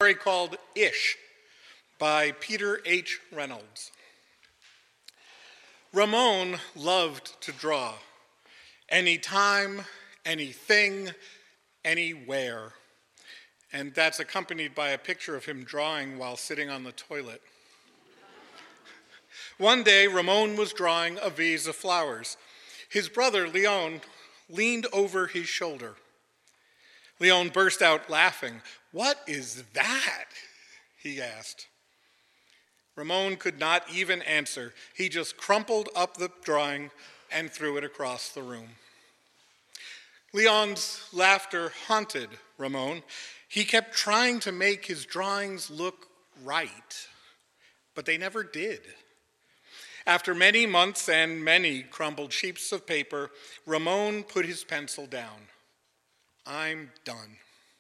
story called Ish by Peter H. Reynolds. Ramon loved to draw. Anytime, anything, anywhere. And that's accompanied by a picture of him drawing while sitting on the toilet. One day, Ramon was drawing a vase of flowers. His brother, Leon, leaned over his shoulder. Leon burst out laughing. "What is that?" he asked. Ramon could not even answer. He just crumpled up the drawing and threw it across the room. Leon's laughter haunted Ramon. He kept trying to make his drawings look right, but they never did. After many months and many crumpled sheets of paper, Ramon put his pencil down. "I'm done."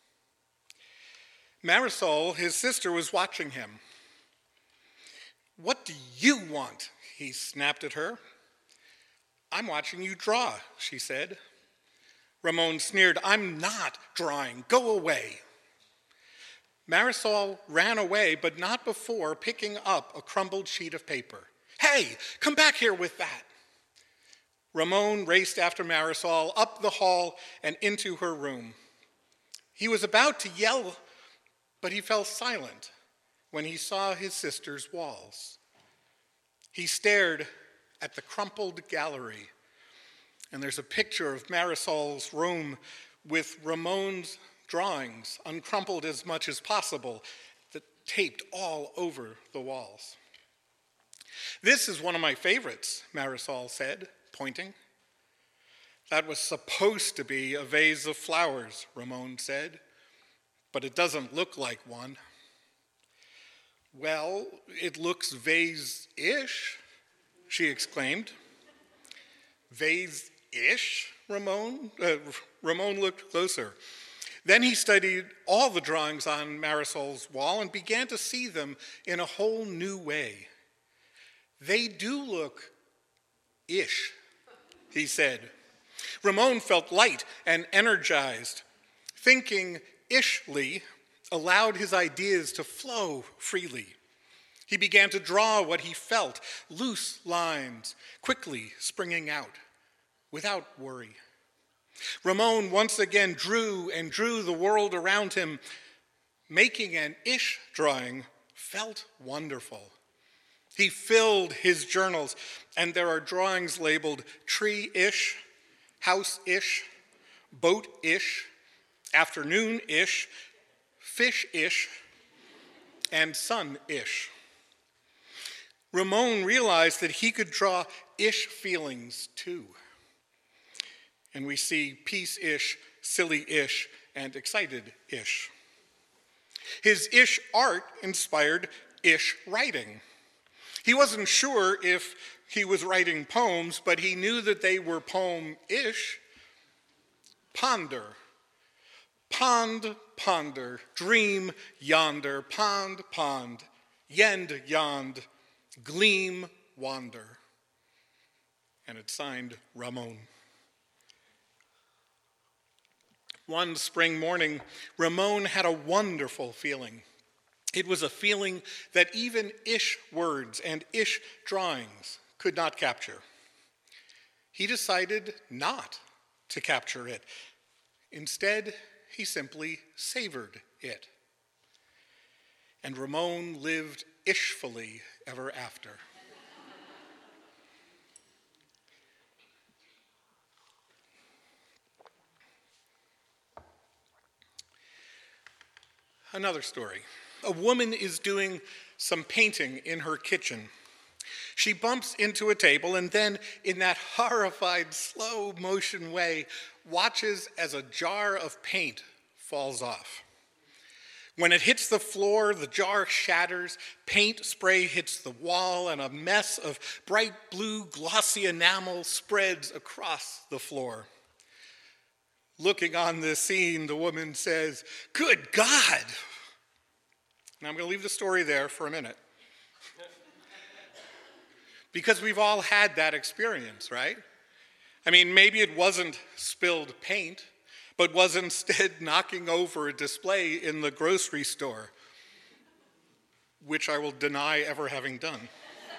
Marisol, his sister, was watching him. "What do you want?" he snapped at her. "I'm watching you draw," she said. Ramon sneered. "I'm not drawing. Go away." Marisol ran away, but not before picking up a crumpled sheet of paper. "Hey, come back here with that." Ramon raced after Marisol up the hall and into her room. He was about to yell, but he fell silent when he saw his sister's walls. He stared at the crumpled gallery, and there's a picture of Marisol's room with Ramon's drawings, uncrumpled as much as possible, that taped all over the walls. "This is one of my favorites," Marisol said, pointing. "That was supposed to be a vase of flowers," Ramon said, "but it doesn't look like one." "Well, it looks vase-ish," she exclaimed. "Vase-ish?" Ramon looked closer. Then he studied all the drawings on Marisol's wall and began to see them in a whole new way. "They do look ish," he said. Ramon felt light and energized. Thinking ishly allowed his ideas to flow freely. He began to draw what he felt, loose lines, quickly springing out, without worry. Ramon once again drew and drew the world around him. Making an ish drawing felt wonderful. He filled his journals, and there are drawings labeled tree-ish, house-ish, boat-ish, afternoon-ish, fish-ish, and sun-ish. Ramon realized that he could draw ish feelings too. And we see peace-ish, silly-ish, and excited-ish. His ish art inspired ish writing. He wasn't sure if he was writing poems, but he knew that they were poem-ish. Ponder. Pond, ponder, dream yonder, pond, pond, yend yond, gleam, wander. And it's signed Ramon. One spring morning, Ramon had a wonderful feeling. It was a feeling that even ish words and ish drawings could not capture. He decided not to capture it. Instead, he simply savored it. And Ramon lived ishfully ever after. Another story. A woman is doing some painting in her kitchen. She bumps into a table and then, in that horrified, slow motion way, watches as a jar of paint falls off. When it hits the floor, the jar shatters, paint spray hits the wall, and a mess of bright blue glossy enamel spreads across the floor. Looking on this scene, the woman says, "Good God!" Now I'm going to leave the story there for a minute. Because we've all had that experience, right? I mean, maybe it wasn't spilled paint, but was instead knocking over a display in the grocery store. which I will deny ever having done.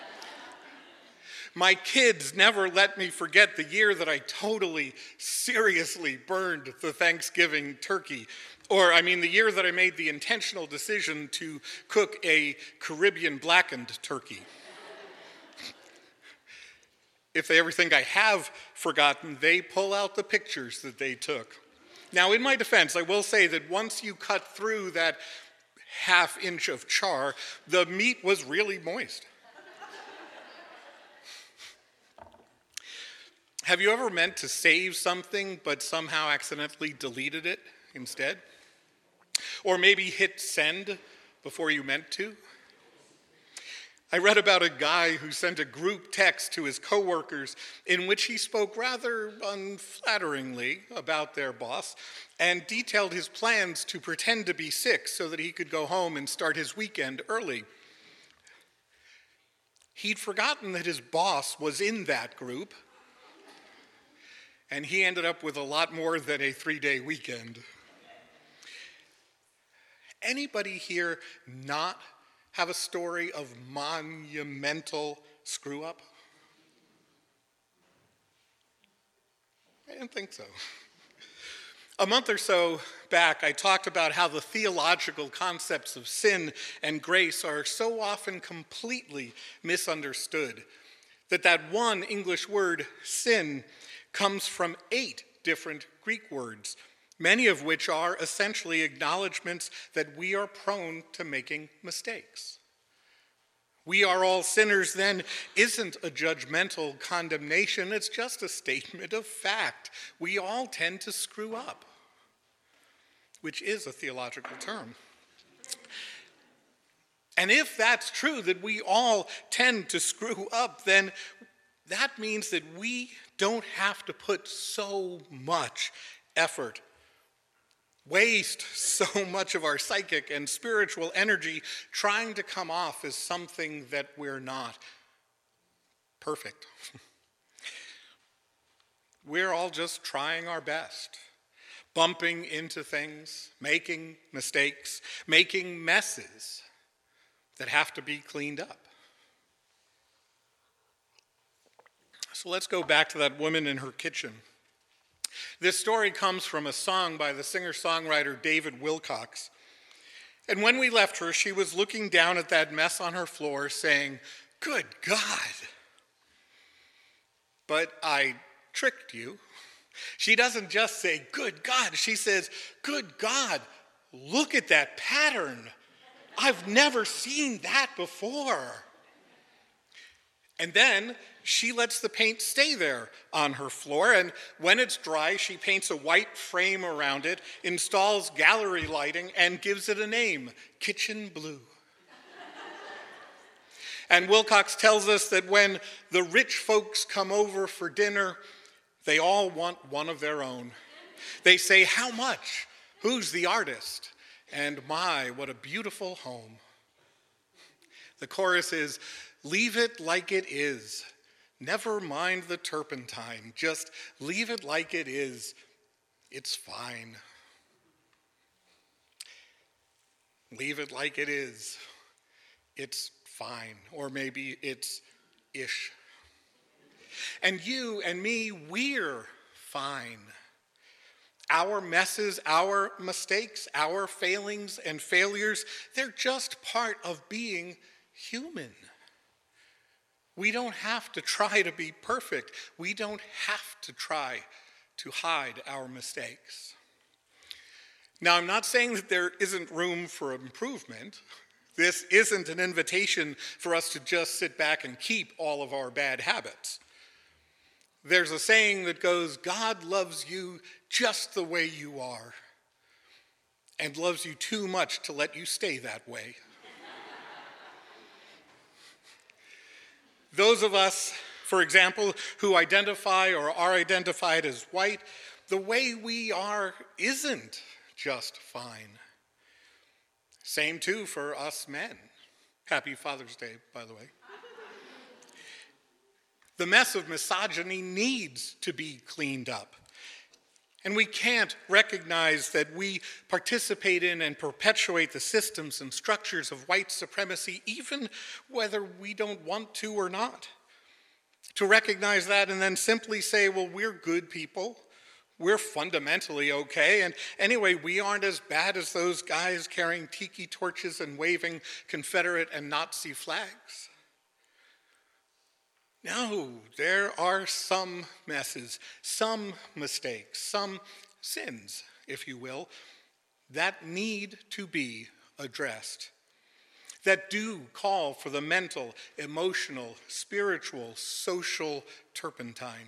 My kids never let me forget the year that I totally, seriously burned the Thanksgiving turkey. The year that I made the intentional decision to cook a Caribbean blackened turkey. If they ever think I have forgotten, they pull out the pictures that they took. Now, in my defense, I will say that once you cut through that half-inch of char, the meat was really moist. Have you ever meant to save something but somehow accidentally deleted it instead? Or maybe hit send before you meant to? I read about a guy who sent a group text to his coworkers in which he spoke rather unflatteringly about their boss and detailed his plans to pretend to be sick so that he could go home and start his weekend early. He'd forgotten that his boss was in that group, and he ended up with a lot more than a 3-day weekend. Anybody here not have a story of monumental screw-up? I didn't think so. A month or so back, I talked about how the theological concepts of sin and grace are so often completely misunderstood. That one English word, sin, comes from 8 different Greek words, many of which are essentially acknowledgments that we are prone to making mistakes. We are all sinners, then, isn't a judgmental condemnation. It's just a statement of fact. We all tend to screw up, which is a theological term. And if that's true, that we all tend to screw up, then that means that we don't have to put so much effort, waste so much of our psychic and spiritual energy trying to come off as something that we're not. Perfect. We're all just trying our best, bumping into things, making mistakes, making messes that have to be cleaned up. So let's go back to that woman in her kitchen. This story comes from a song by the singer-songwriter David Wilcox. And when we left her, she was looking down at that mess on her floor saying, "Good God." But I tricked you. She doesn't just say, "Good God." She says, "Good God, look at that pattern. I've never seen that before." And then she lets the paint stay there on her floor, and when it's dry, she paints a white frame around it, installs gallery lighting, and gives it a name, Kitchen Blue. And Wilcox tells us that when the rich folks come over for dinner, they all want one of their own. They say, "How much? Who's the artist?" And my, what a beautiful home. The chorus is, "Leave it like it is. Never mind the turpentine. Just leave it like it is. It's fine." Leave it like it is. It's fine. Or maybe it's ish. And you and me, we're fine. Our messes, our mistakes, our failings and failures, they're just part of being human. We don't have to try to be perfect. We don't have to try to hide our mistakes. Now, I'm not saying that there isn't room for improvement. This isn't an invitation for us to just sit back and keep all of our bad habits. There's a saying that goes, God loves you just the way you are, and loves you too much to let you stay that way. Those of us, for example, who identify or are identified as white, the way we are isn't just fine. Same too for us men. Happy Father's Day, by the way. The mess of misogyny needs to be cleaned up. And we can't recognize that we participate in and perpetuate the systems and structures of white supremacy, even whether we don't want to or not. To recognize that and then simply say, well, we're good people. We're fundamentally okay. And anyway, we aren't as bad as those guys carrying tiki torches and waving Confederate and Nazi flags. No, there are some messes, some mistakes, some sins, if you will, that need to be addressed, that do call for the mental, emotional, spiritual, social turpentine.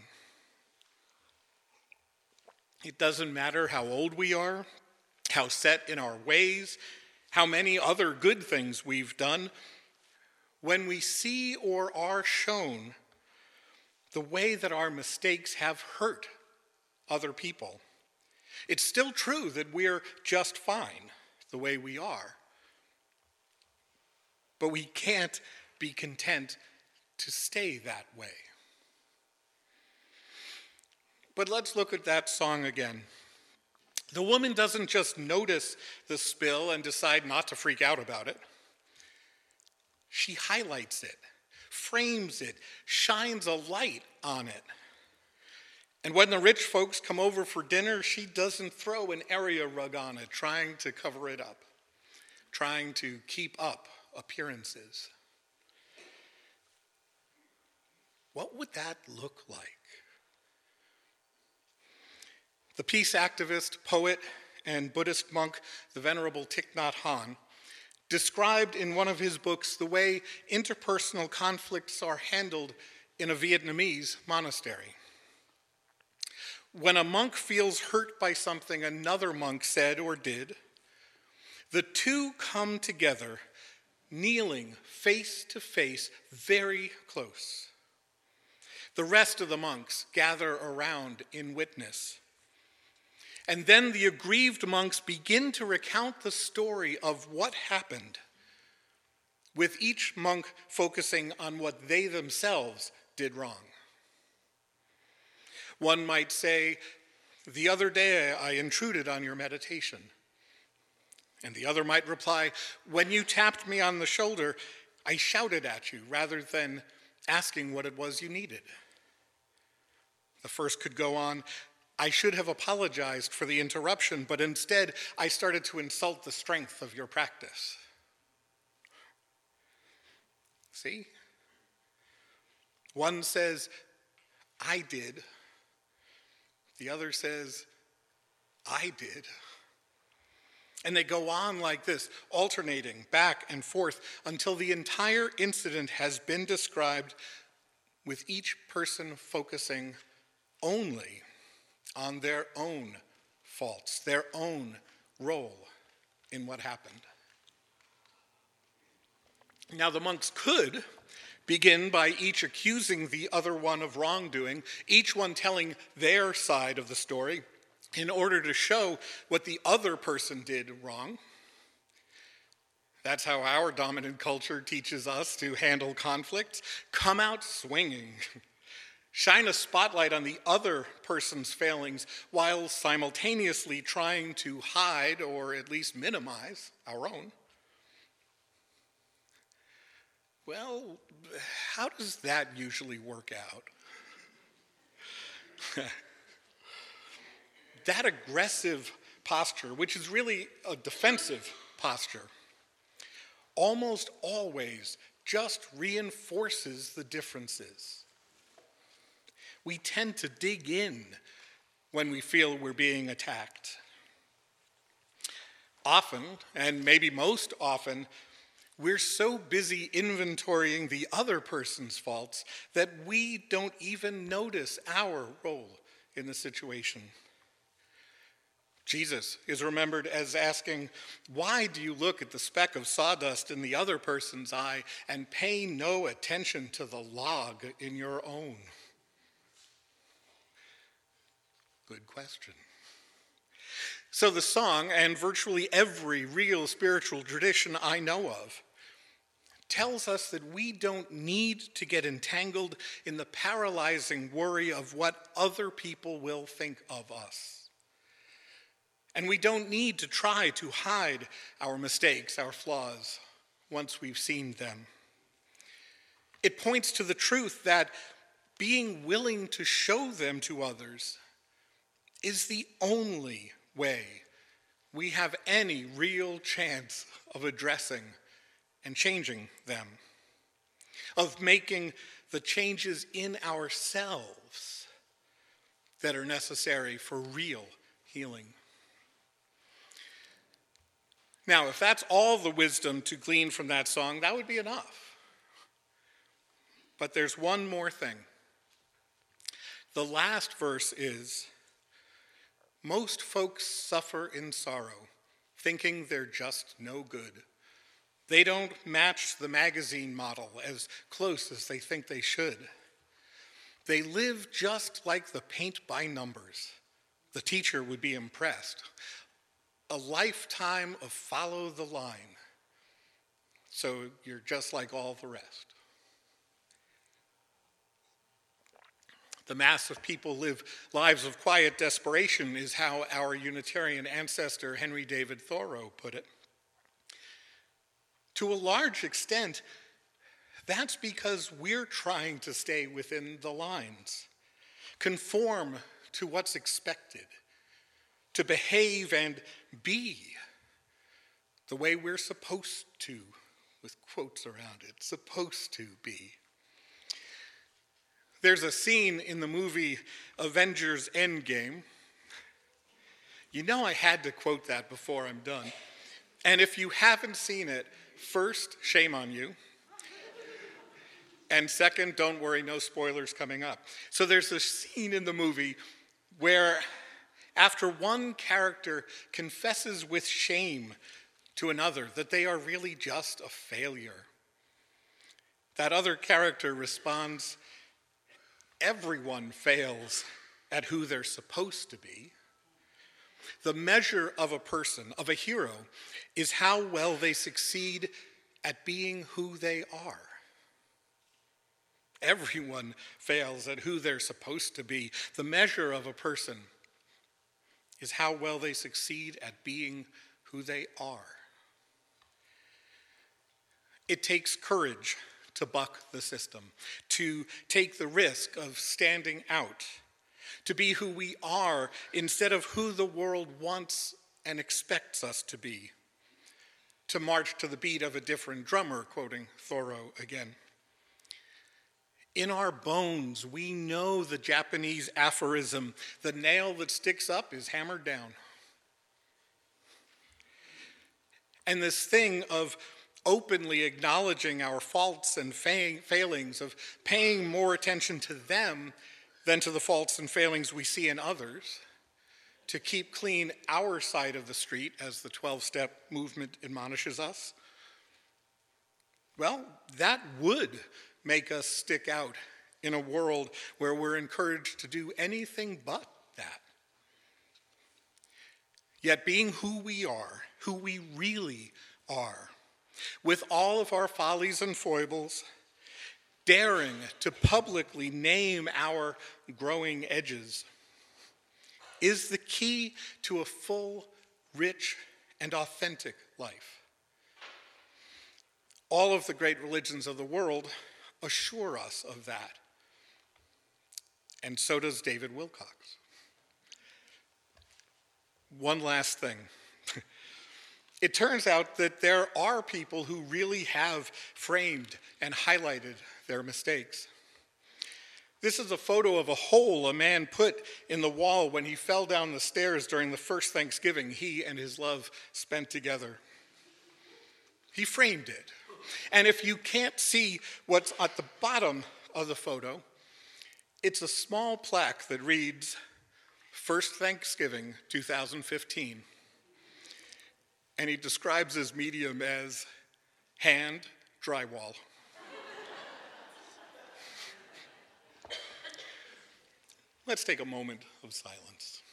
It doesn't matter how old we are, how set in our ways, how many other good things we've done. When we see or are shown the way that our mistakes have hurt other people, it's still true that we're just fine the way we are. But we can't be content to stay that way. But let's look at that song again. The woman doesn't just notice the spill and decide not to freak out about it. She highlights it, frames it, shines a light on it. And when the rich folks come over for dinner, she doesn't throw an area rug on it, trying to cover it up, trying to keep up appearances. What would that look like? The peace activist, poet, and Buddhist monk, the Venerable Thich Nhat Hanh, described in one of his books the way interpersonal conflicts are handled in a Vietnamese monastery. When a monk feels hurt by something another monk said or did, the two come together, kneeling face to face, very close. The rest of the monks gather around in witness. And then the aggrieved monks begin to recount the story of what happened, with each monk focusing on what they themselves did wrong. One might say, "The other day I intruded on your meditation." And the other might reply, "When you tapped me on the shoulder, I shouted at you rather than asking what it was you needed." The first could go on, "I should have apologized for the interruption, but instead I started to insult the strength of your practice." See? One says, "I did." The other says, "I did." And they go on like this, alternating back and forth until the entire incident has been described, with each person focusing only on their own faults, their own role in what happened. Now, the monks could begin by each accusing the other one of wrongdoing, each one telling their side of the story in order to show what the other person did wrong. That's how our dominant culture teaches us to handle conflicts. Come out swinging. Shine a spotlight on the other person's failings while simultaneously trying to hide or at least minimize our own. Well, how does that usually work out? That aggressive posture, which is really a defensive posture, almost always just reinforces the differences. We tend to dig in when we feel we're being attacked. Often, and maybe most often, we're so busy inventorying the other person's faults that we don't even notice our role in the situation. Jesus is remembered as asking, "Why do you look at the speck of sawdust in the other person's eye and pay no attention to the log in your own?" Good question. So the song, and virtually every real spiritual tradition I know of, tells us that we don't need to get entangled in the paralyzing worry of what other people will think of us. And we don't need to try to hide our mistakes, our flaws, once we've seen them. It points to the truth that being willing to show them to others is the only way we have any real chance of addressing and changing them, of making the changes in ourselves that are necessary for real healing. Now, if that's all the wisdom to glean from that song, that would be enough. But there's one more thing. The last verse is, most folks suffer in sorrow, thinking they're just no good. They don't match the magazine model as close as they think they should. They live just like the paint by numbers. The teacher would be impressed. A lifetime of follow the line. So you're just like all the rest. The mass of people live lives of quiet desperation is how our Unitarian ancestor Henry David Thoreau put it. To a large extent, that's because we're trying to stay within the lines, conform to what's expected, to behave and be the way we're supposed to, with quotes around it, supposed to be. There's a scene in the movie Avengers Endgame. You know I had to quote that before I'm done. And if you haven't seen it, first, shame on you. And second, don't worry, no spoilers coming up. So there's a scene in the movie where after one character confesses with shame to another that they are really just a failure, that other character responds, everyone fails at who they're supposed to be. The measure of a person, of a hero, is how well they succeed at being who they are. Everyone fails at who they're supposed to be. The measure of a person is how well they succeed at being who they are. It takes courage to buck the system, to take the risk of standing out, to be who we are instead of who the world wants and expects us to be, to march to the beat of a different drummer, quoting Thoreau again. In our bones, we know the Japanese aphorism, the nail that sticks up is hammered down. And this thing of openly acknowledging our faults and failings, of paying more attention to them than to the faults and failings we see in others, to keep clean our side of the street, as the 12-step movement admonishes us, well, that would make us stick out in a world where we're encouraged to do anything but that. Yet being who we are, who we really are, with all of our follies and foibles, daring to publicly name our growing edges, is the key to a full, rich, and authentic life. All of the great religions of the world assure us of that. And so does David Wilcox. One last thing. It turns out that there are people who really have framed and highlighted their mistakes. This is a photo of a hole a man put in the wall when he fell down the stairs during the first Thanksgiving he and his love spent together. He framed it. And if you can't see what's at the bottom of the photo, it's a small plaque that reads, First Thanksgiving 2015. And he describes his medium as hand drywall. Let's take a moment of silence.